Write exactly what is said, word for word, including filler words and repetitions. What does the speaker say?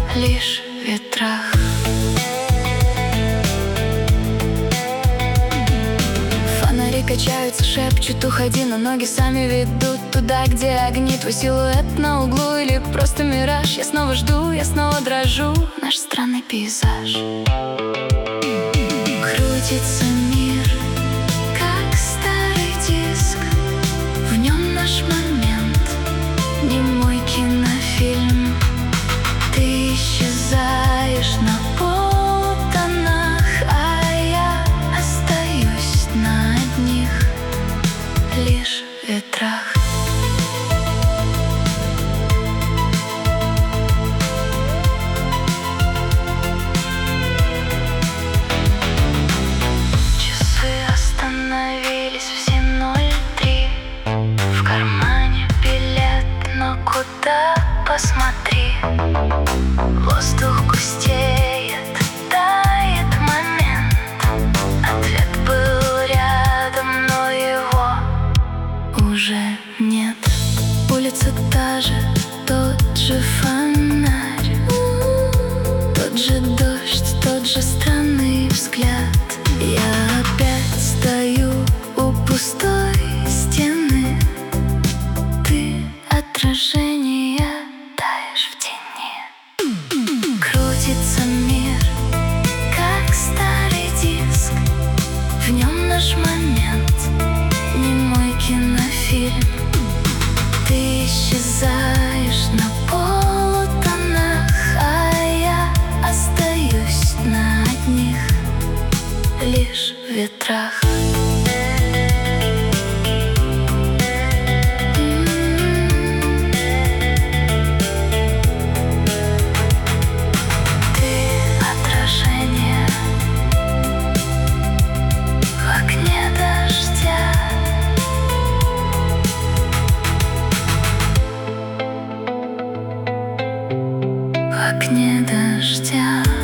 лишь в ветрах. Фонари качаются, шепчут: уходи, но ноги сами ведут туда, где огни. Твой силуэт на углу или просто мираж. Я снова жду, я снова дрожу. Наш странный пейзаж. Крутится мир, как старый диск. В нем наш момент, немой кинофильм. Ты исчезаешь на полутонах, а я остаюсь на одних лишь ветрах. Часы остановились в семь ноль три. В кармане билет, но куда посмотри. Воздух густеет, тает момент. Ответ был рядом, но его уже нет. Улица та же, тот же фонарь, тот же дождь, тот же странный взгляд. Я опять стою у пустой стены. Ты отражение, таешь в тени. Крутится мир, как старый диск. В нем наш момент, немой кинофильм. Ты исчезаешь на полутонах, а я остаюсь на одних лишь в ветрах. В окне дождя.